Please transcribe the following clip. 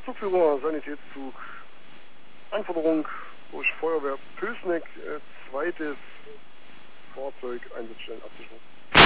Zugführer, Sanitätszug, Anforderung durch Feuerwehr Pößneck, zweites Fahrzeug, Einsatzstellen, Absicherung.